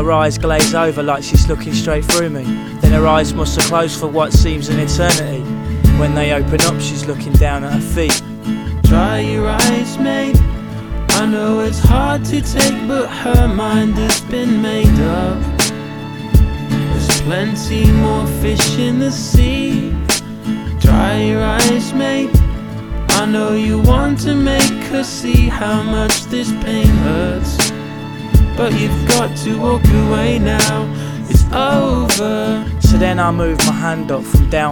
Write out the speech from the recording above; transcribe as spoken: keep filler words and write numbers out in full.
Her eyes glaze over like she's looking straight through me. Then her eyes must have closed for what seems an eternity. When they open up, she's looking down at her feet. Dry your eyes, mate. I know it's hard to take, but her mind has been made up. There's plenty more fish in the sea. Dry your eyes, mate. I know you want to make her see how much this pain hurts, but you've got to walk away now. It's over. So then I moved my hand up from down